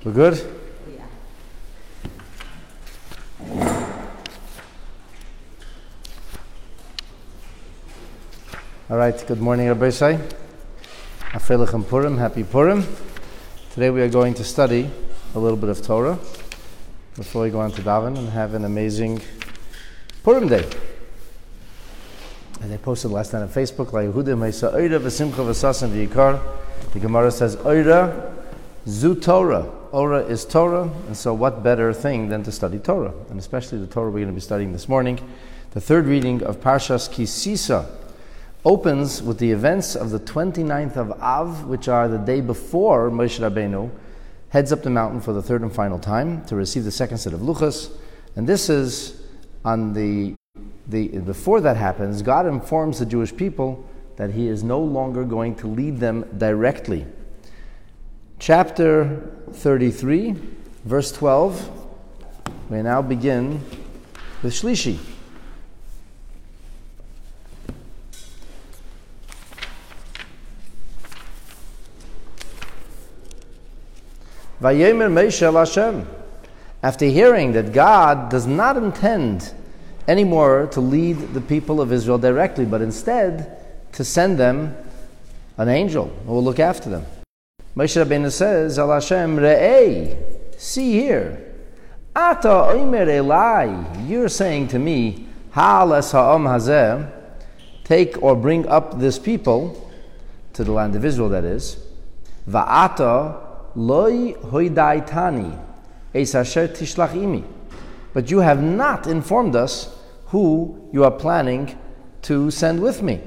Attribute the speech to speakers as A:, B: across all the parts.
A: We're good?
B: Yeah.
A: All right, good morning, Rabbi Shai. Afrelichem Purim, happy Purim. Today we are going to study a little bit of Torah before we go on to daven and have an amazing Purim day. As I posted last night on Facebook, the Gemara says, Oira zu Torah. Ora is Torah, and so what better thing than to study Torah? And especially the Torah we're going to be studying this morning. The third reading of Parshas Ki Sisa opens with the events of the 29th of Av, which are the day before Moshe Rabbeinu heads up the mountain for the third and final time to receive the second set of luchos. And this is on before that happens, God informs the Jewish people that He is no longer going to lead them directly. Chapter 33, verse 12, we now begin with Shlishi. Vayemer Moshe el Hashem. After hearing that God does not intend anymore to lead the people of Israel directly, but instead to send them an angel who will look after them. Moshe Rabbeinu says, El Hashem Re'ei, see here. Ata oimer elai, you're saying to me, Ha'ales ha'om hazeh, take or bring up this people to the land of Israel, that is. Va'ata loi hoidaitani, eis asher tishlach imi. But you have not informed us who you are planning to send with me.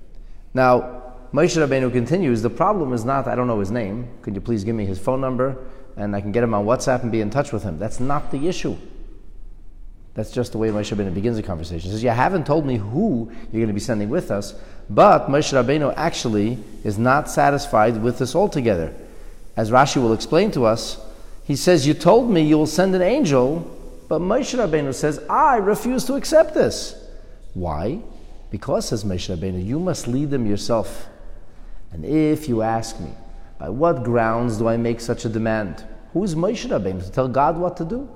A: Now, Moshe Rabbeinu continues, the problem is not, I don't know his name, could you please give me his phone number and I can get him on WhatsApp and be in touch with him. That's not the issue. That's just the way Moshe Rabbeinu begins the conversation. He says, you haven't told me who you're going to be sending with us, but Moshe Rabbeinu actually is not satisfied with this altogether. As Rashi will explain to us, he says, you told me you will send an angel, but Moshe Rabbeinu says, I refuse to accept this. Why? Because, says Moshe Rabbeinu, you must lead them yourself. And if you ask me, by what grounds do I make such a demand? Who is Moshe Rabbeinu to tell God what to do?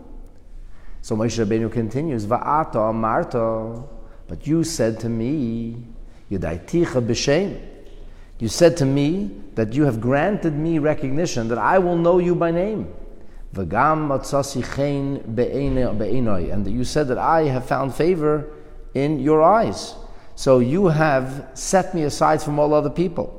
A: So Moshe Rabbeinu continues, Va'ata amarta, but you said to me, Yudaiticha b'shem. You said to me that you have granted me recognition, that I will know you by name. V'gam matzasi chen be'enoi, and you said that I have found favor in your eyes. So you have set me aside from all other people.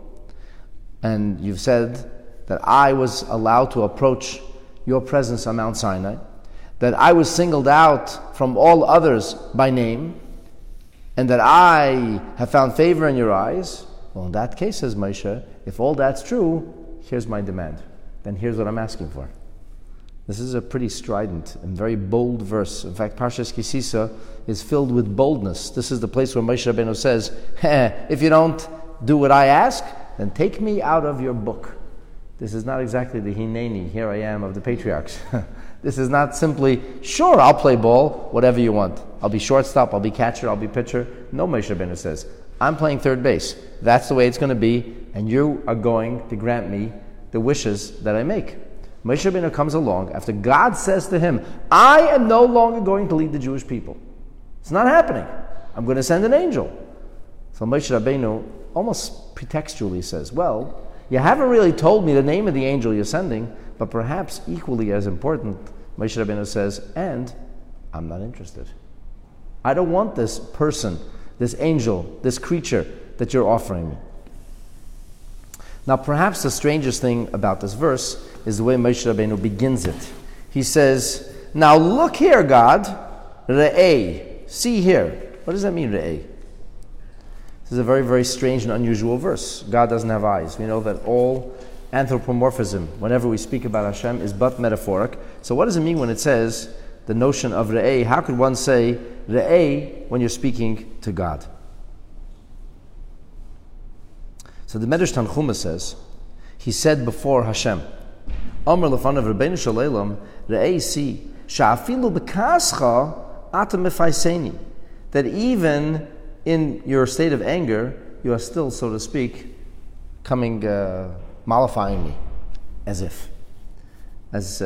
A: And you've said that I was allowed to approach your presence on Mount Sinai, that I was singled out from all others by name, and that I have found favor in your eyes. Well, in that case, says Moshe, if all that's true, here's my demand. Then here's what I'm asking for. This is a pretty strident and very bold verse. In fact, Parshas Ki Sisa is filled with boldness. This is the place where Moshe Rabbeinu says, if you don't do what I ask, then take me out of your book. This is not exactly the Hineni, here I am, of the patriarchs. This is not simply, sure, I'll play ball, whatever you want. I'll be shortstop, I'll be catcher, I'll be pitcher. No, Moshe Rabbeinu says, I'm playing third base. That's the way it's going to be, and you are going to grant me the wishes that I make. Moshe Rabbeinu comes along after God says to him, I am no longer going to lead the Jewish people. It's not happening. I'm going to send an angel. So Moshe Rabbeinu almost pretextually says, well, you haven't really told me the name of the angel you're sending, but perhaps equally as important, Moshe Rabbeinu says, and I'm not interested. I don't want this person, this angel, this creature that you're offering me. Now, perhaps the strangest thing about this verse is the way Moshe Rabbeinu begins it. He says, now look here, God, Re'ei, see here. What does that mean, Re'ei? This is a very, very strange and unusual verse. God doesn't have eyes. We know that all anthropomorphism, whenever we speak about Hashem, is but metaphoric. So what does it mean when it says the notion of Re'ei? How could one say Re'ei when you're speaking to God? So the Medrash Tanchuma says, he said before Hashem, Amr lefanav Rabbeinu Shalom, Re'ei si, sha'afilu b'kascha ata mefaiseni, that even in your state of anger, you are still, so to speak, mollifying me, as if. as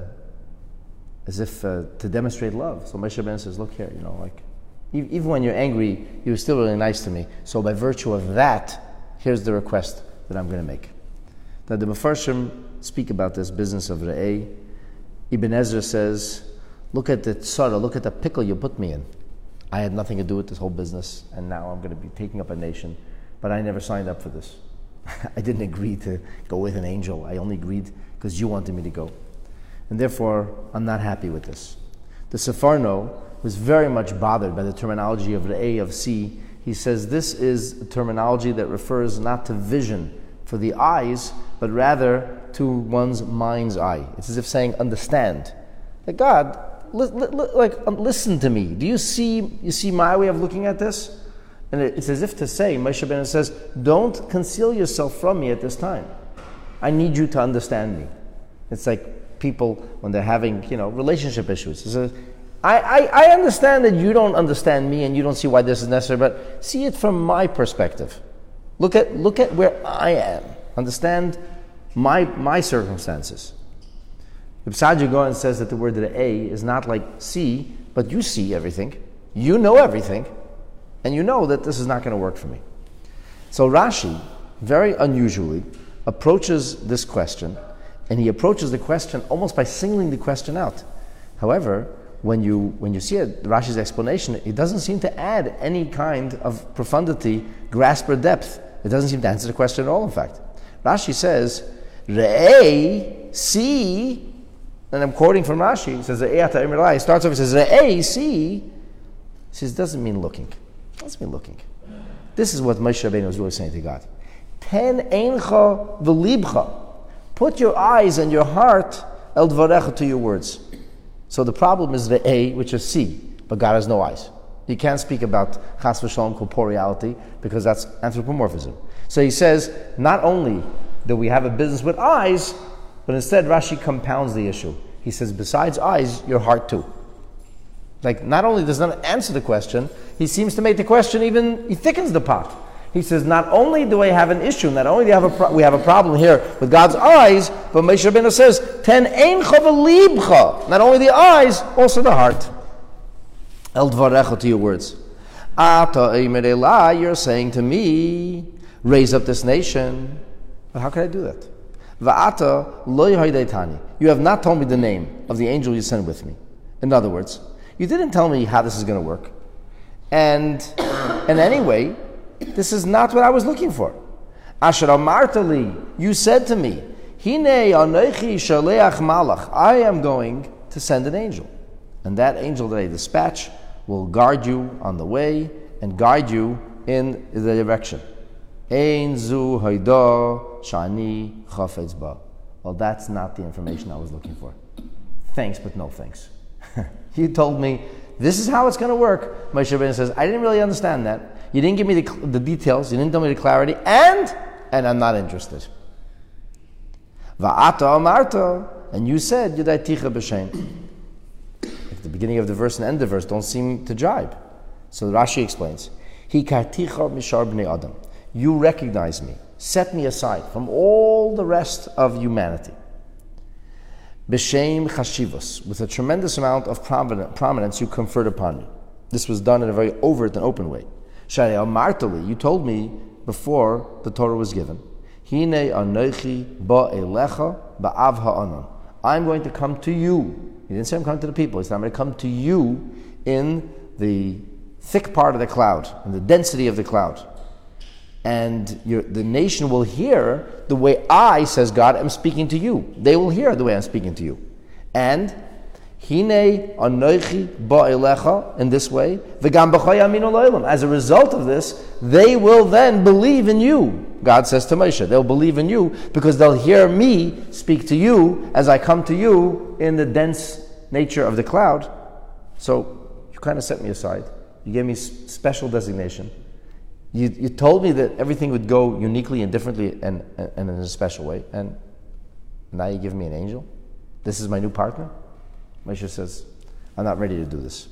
A: if to demonstrate love. So Moshe Rabbeinu says, look here, even when you're angry, you're still really nice to me. So by virtue of that, here's the request that I'm going to make. Now the Mefarshim speak about this business of Re'eh. Ibn Ezra says, look at the tzara, look at the pickle you put me in. I had nothing to do with this whole business, and now I'm going to be taking up a nation, but I never signed up for this. I didn't agree to go with an angel. I only agreed because you wanted me to go. And therefore, I'm not happy with this. The Sefarno was very much bothered by the terminology of Re'eh, of see. He says this is a terminology that refers not to vision for the eyes, but rather to one's mind's eye. It's as if saying, understand. That God, listen to me. Do you see my way of looking at this? And it's as if to say, Moshe Rabbeinu says, don't conceal yourself from me at this time. I need you to understand me. It's like people when they're having, relationship issues. It says, I understand that you don't understand me and you don't see why this is necessary, but see it from my perspective. Look at where I am. Understand my circumstances. Ibn Sa'di Gaon says that the word Re'eh is not like see, but you see everything. You know everything. And you know that this is not going to work for me. So Rashi, very unusually, approaches this question, and he approaches the question almost by singling the question out. However, when you see Rashi's explanation, it doesn't seem to add any kind of profundity, grasp, or depth. It doesn't seem to answer the question at all, in fact. Rashi says, Re'eh, see, and I'm quoting from Rashi, he says, Re'eh, he starts off, he says, Re'eh, see, he says, doesn't mean looking. Doesn't mean looking. This is what Moshe Rabbeinu was really saying to God. Ten eincha v'libcha. Put your eyes and your heart el dvarecha to your words. So the problem is the A, which is see, but God has no eyes. You can't speak about chas v'shalom corporeality because that's anthropomorphism. So he says, not only do we have a business with eyes, but instead Rashi compounds the issue. He says, besides eyes, your heart too. Like, not only does not answer the question, he seems to make the question he thickens the pot. He says, not only do I have an issue, not only do we have a problem here with God's eyes, but Moshe Rabbeinu says, ten eincha v'libcha. Not only the eyes, also the heart. El dvarecha, to your words. Ata eimer elai, you're saying to me, raise up this nation. But how can I do that? Va'ata lo yehaydeitani. You have not told me the name of the angel you sent with me. In other words, you didn't tell me how this is going to work. And anyway, this is not what I was looking for. Asher amartali, you said to me, Hine anochi shaleach malach, I am going to send an angel. And that angel that I dispatch will guard you on the way and guide you in the direction. Ein zu haida shani chafetz ba. Well, that's not the information I was looking for. Thanks, but no thanks. You told me, this is how it's going to work. Moshe Rabbeinu says, I didn't really understand that. You didn't give me the details. You didn't tell me the clarity. And I'm not interested. Va'ata amarta. And you said, Yudayticha b'shem. At the beginning of the verse and end of the verse don't seem to jibe. So Rashi explains, Hikarticha mishar b'nei adam. You recognize me. Set me aside from all the rest of humanity. B'shem chashivos, with a tremendous amount of prominence you conferred upon me. This was done in a very overt and open way. Shari al-martali, you told me before the Torah was given. Hine anochi ba'elecha ba'av ha'anon. I'm going to come to you. He didn't say I'm coming to the people. He said I'm going to come to you in the thick part of the cloud, in the density of the cloud. And the nation will hear the way I, says God, am speaking to you. They will hear the way I'm speaking to you. And Hine anochi ba'elecha, in this way, v'gam b'cha yaminu l'olam. As a result of this, they will then believe in you. God says to Moshe, they'll believe in you because they'll hear me speak to you as I come to you in the dense nature of the cloud. So you kind of set me aside. You gave me special designation. You told me that everything would go uniquely and differently and in a special way. And now you give me an angel? This is my new partner? Moshe says, I'm not ready to do this.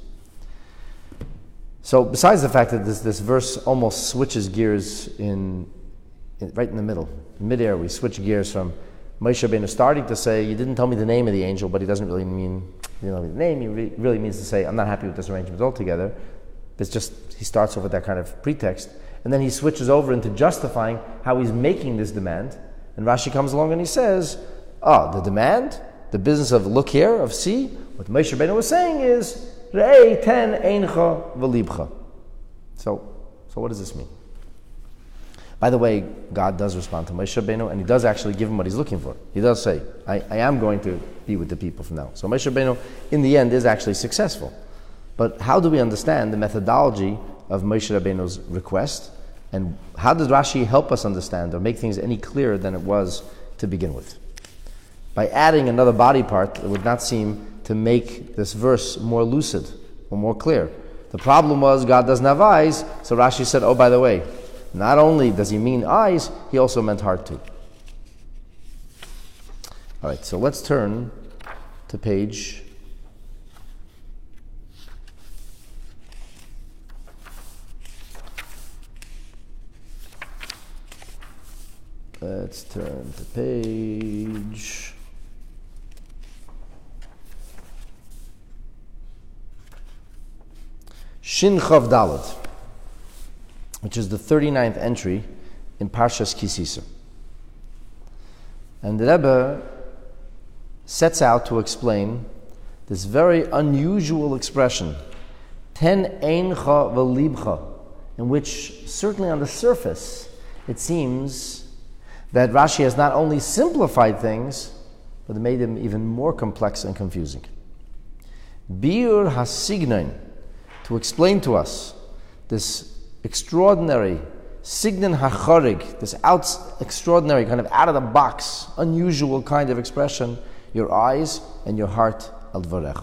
A: So besides the fact that this verse almost switches gears right in the middle. In midair, we switch gears from Moshe Rabbeinu is starting to say, you didn't tell me the name of the angel, but he doesn't really mean, you know, the name. He really means to say, I'm not happy with this arrangement altogether. It's just, he starts off with that kind of pretext. And then he switches over into justifying how he's making this demand. And Rashi comes along and he says, the demand, the business of look here, of see, what Moshe Rabbeinu was saying is, Re'ei ten eincha v'libcha. So what does this mean? By the way, God does respond to Moshe Rabbeinu, and he does actually give him what he's looking for. He does say, I am going to be with the people from now. So Moshe Rabbeinu, in the end, is actually successful. But how do we understand the methodology of Moshe Rabbeinu's request? And how does Rashi help us understand or make things any clearer than it was to begin with? By adding another body part that would not seem to make this verse more lucid or more clear. The problem was God doesn't have eyes, so Rashi said, by the way, not only does he mean eyes, he also meant heart too. All right, so let's turn to page 'Shin Chav Daled, which is the 39th entry in Parshas Kisisa. And the Rebbe sets out to explain this very unusual expression, ten eincha v'libcha, in which certainly on the surface it seems that Rashi has not only simplified things, but made them even more complex and confusing. Biur hasignon, to explain to us this extraordinary signon hachorig, this extraordinary kind of out of the box, unusual kind of expression, your eyes and your heart al dvarecha.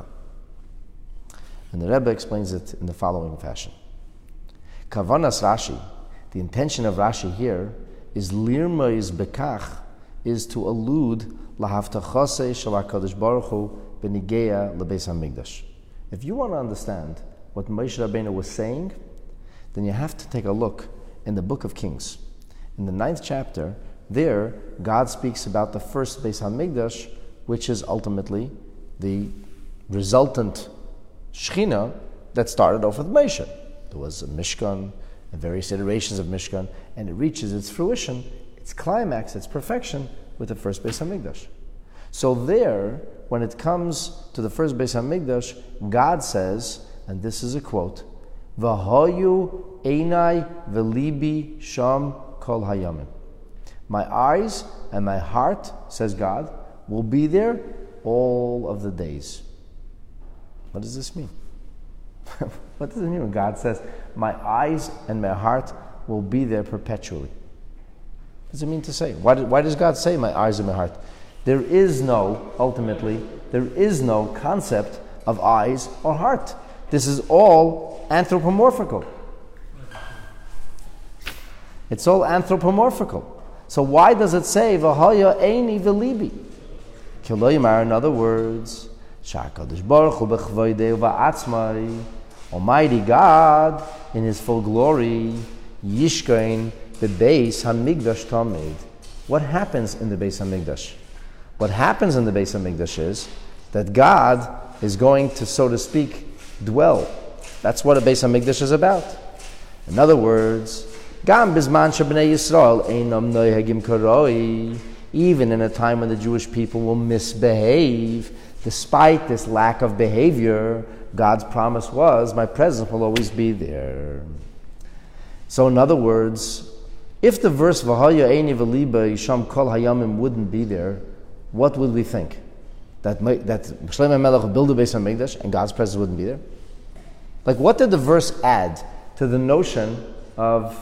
A: And the Rebbe explains it in the following fashion. Kavanas Rashi, the intention of Rashi here is lirmois bekach, is to allude lahavtachase shel HaKadosh Baruch Hu benigeya lebeis hamikdash. If you want to understand what Moshe Rabbeinu was saying, then you have to take a look in the book of Kings. In the 9th chapter, there God speaks about the first Beis HaMikdash, which is ultimately the resultant Shechina that started off with Moshe. There was a Mishkan and various iterations of Mishkan, and it reaches its fruition, its climax, its perfection with the first Beis HaMikdash. So there, when it comes to the first Beis HaMikdash, God says, and this is a quote, V'hoyu einai v'libi sham kol hayamim. My eyes and my heart, says God, will be there all of the days. What does this mean? What does it mean when God says, my eyes and my heart will be there perpetually? What does it mean to say? Why does God say my eyes and my heart? There is no concept of eyes or heart. This is all anthropomorphical. It's all anthropomorphical. So why does it say, V'haya eini v'libi? Kiloyimar, in other words, Sha'akadosh Baruch Hu b'chvoidei v'atzmai, Almighty God, in His full glory, Yishkein b'beis hamikdash tamid. What happens in the Beis Hamikdash? What happens in the Beis Hamikdash is that God is going to, so to speak, dwell. That's what a Beis Hamikdash is about. In other words, Gam bizman shebnei Yisrael einam nohegim karoi. Even in a time when the Jewish people will misbehave, despite this lack of behavior, God's promise was, my presence will always be there. So in other words, if the verse V'haya eini v'liba yisham kol hayamim wouldn't be there, what would we think? That Shlomo Melech would build a Beis HaMikdash and God's presence wouldn't be there? Like, what did the verse add to the notion of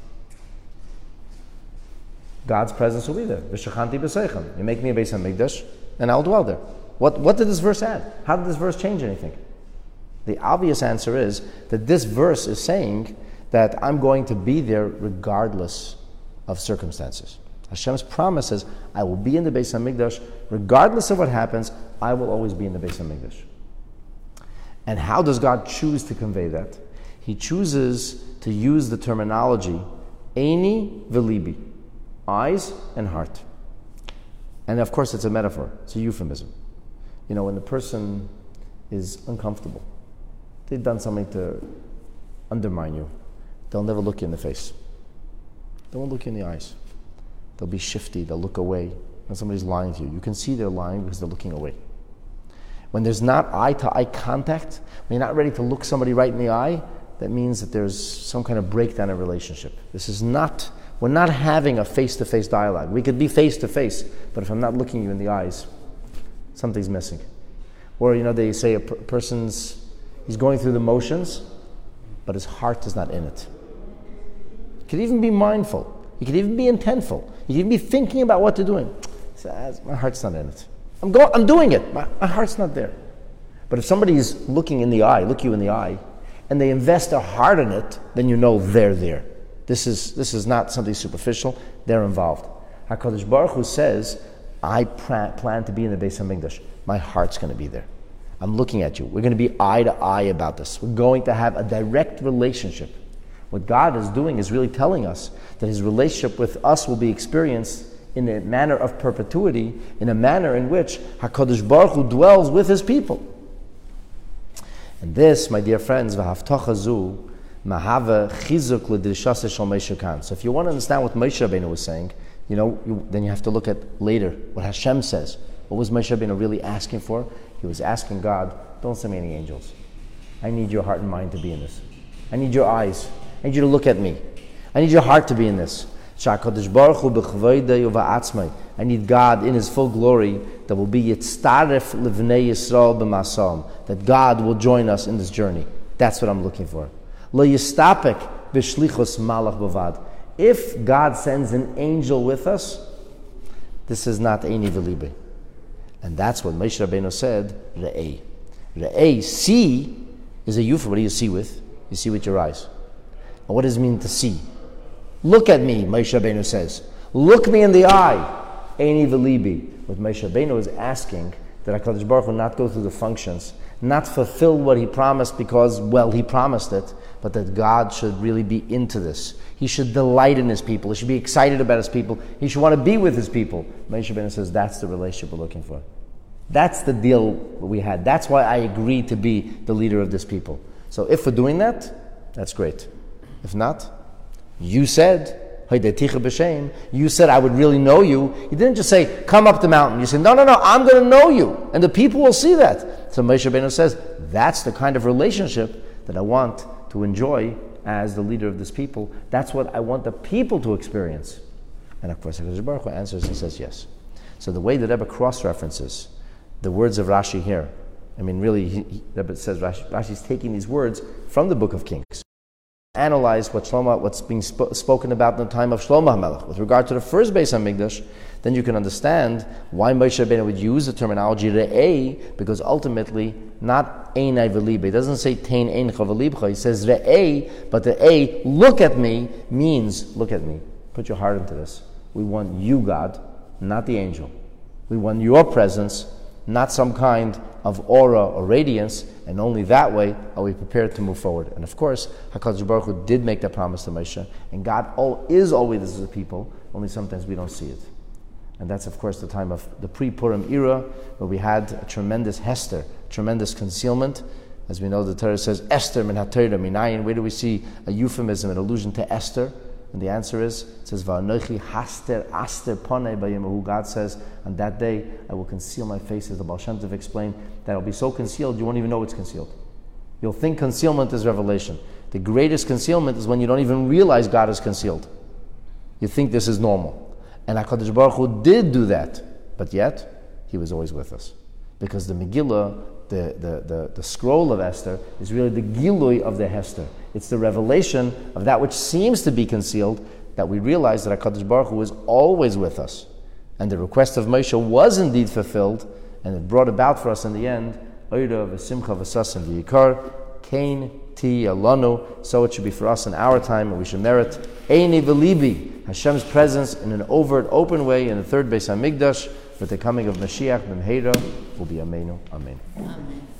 A: God's presence will be there? V'shachanti b'seichem. You make me a Beis HaMikdash and I'll dwell there. What did this verse add? How did this verse change anything? The obvious answer is that this verse is saying that I'm going to be there regardless of circumstances. Hashem's promise is, I will be in the Beis HaMikdash, regardless of what happens, I will always be in the Beis HaMikdash. And how does God choose to convey that? He chooses to use the terminology, Eini v'libi, eyes and heart. And of course it's a metaphor, it's a euphemism. When the person is uncomfortable, they've done something to undermine you, they'll never look you in the face. They won't look you in the eyes. They'll be shifty, they'll look away. When somebody's lying to you, you can see they're lying because they're looking away. When there's not eye-to-eye contact, when you're not ready to look somebody right in the eye, that means that there's some kind of breakdown in relationship. We're not having a face-to-face dialogue. We could be face-to-face, but if I'm not looking you in the eyes, something's missing. Or, they say he's going through the motions, but his heart is not in it. He could even be mindful. He could even be intentful. He could even be thinking about what they're doing. He says, my heart's not in it. I'm doing it. My heart's not there. But if somebody's look you in the eye, and they invest their heart in it, then you know they're there. This is not something superficial. They're involved. HaKadosh Baruch Hu says, I plan to be in the Beis HaMikdash. My heart's going to be there. I'm looking at you. We're going to be eye to eye about this. We're going to have a direct relationship. What God is doing is really telling us that His relationship with us will be experienced in a manner of perpetuity, in a manner in which HaKadosh Baruch Hu dwells with His people. And this, my dear friends, v'haftocha zu mahava chizuk l'dirshasa shel Moshe Kan. So if you want to understand what Moshe Rabbeinu was saying, then you have to look at later what Hashem says. What was Moshe Rabbeinu really asking for? He was asking God, don't send me any angels. I need your heart and mind to be in this. I need your eyes. I need you to look at me. I need your heart to be in this. HaKadosh Baruch Hu b'chvoidei uva'atzmai. I need God in His full glory that will be yitztaref livnei Yisrael b'masam. That God will join us in this journey. That's what I'm looking for. Lo yistapek b'shlichus malach b'vad. If God sends an angel with us, this is not eini v'libe. And that's what Moshe Rabbeinu said, re'ei. Re'ei, see, is a euphemism. What do you see with? You see with your eyes. And what does it mean to see? Look at me, Moshe Rabbeinu says. Look me in the eye. Eini v'libi. What Moshe Rabbeinu is asking, that HaKadosh Baruch Hu not go through the functions, not fulfill what He promised because, He promised it, but that God should really be into this. He should delight in His people. He should be excited about His people. He should want to be with His people. Moshe Rabbeinu says, that's the relationship we're looking for. That's the deal we had. That's why I agreed to be the leader of this people. So if we're doing that, that's great. If not, you said I would really know you. You didn't just say, come up the mountain. You said, no, I'm going to know you. And the people will see that. So Moshe Rabbeinu says, that's the kind of relationship that I want to enjoy as the leader of this people. That's what I want the people to experience. And of course, HaKadosh Baruch Hu answers and says yes. So the way the Rebbe cross-references the words of Rashi here, really, Rebbe says Rashi's taking these words from the Book of Kings. Analyze what's being spoken about in the time of Shlomo HaMelech with regard to the first Beis HaMikdash, then you can understand why Moshe Rabbeinu would use the terminology re'ei, because ultimately, not einai v'libe. It doesn't say tein eincha v'libcha. He says re'ei, but the ei, look at me, means look at me. Put your heart into this. We want you, God, not the angel. We want your presence, not some kind of aura or radiance, and only that way are we prepared to move forward. And of course, HaKadosh Baruch Hu did make that promise to Moshe, and God is always with the people, only sometimes we don't see it. And that's of course the time of the pre-Purim era, where we had a tremendous hester, tremendous concealment. As we know, the Torah says, Esther min ha-Torah minayin. Where do we see a euphemism, an allusion to Esther? And the answer is, it says, Va'anochi haster aster ponei b'yemahu. God says, on that day, I will conceal my face. As the Baal Shem Tov explained, that it will be so concealed, you won't even know it's concealed. You'll think concealment is revelation. The greatest concealment is when you don't even realize God is concealed. You think this is normal. And HaKadosh Baruch Hu did do that, but yet, He was always with us. Because the Megillah, the scroll of Esther, is really the Gilui of the Hester. It's the revelation of that which seems to be concealed, that we realize that HaKadosh Baruch Hu is always with us. And the request of Moshe was indeed fulfilled, and it brought about for us in the end, Oira v'simcha v'sas and v'yikar, Kain ti alanu, so it should be for us in our time, and we should merit Eini v'libi, Hashem's presence in an overt, open way in the third Beis HaMikdash, with the coming of Mashiach b'mheira will be Ameinu. Amen.
B: Amen.